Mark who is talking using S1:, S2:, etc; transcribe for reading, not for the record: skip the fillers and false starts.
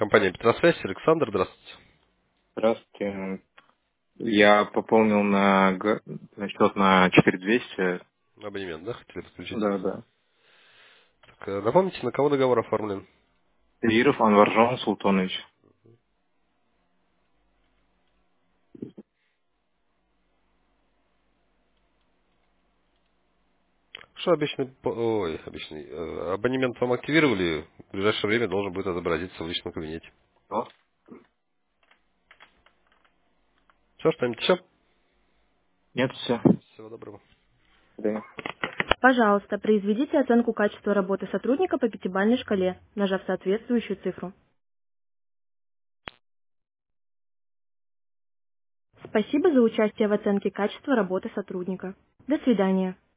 S1: Компания Петросвязь, Александр, здравствуйте.
S2: Здравствуйте. Я пополнил на счет на 4200.
S1: Абонемент, да, хотели подключить?
S2: Да, да.
S1: Так, напомните, на кого договор оформлен?
S2: Иров Анваржон Султанович.
S1: Что абонемент вам активировали, в ближайшее время должен будет отобразиться в личном кабинете.
S2: Что?
S1: Все, что-нибудь еще?
S2: Нет, все.
S1: Всего доброго.
S2: Да.
S3: Пожалуйста, произведите оценку качества работы сотрудника по пятибалльной шкале, нажав соответствующую цифру. Спасибо за участие в оценке качества работы сотрудника. До свидания.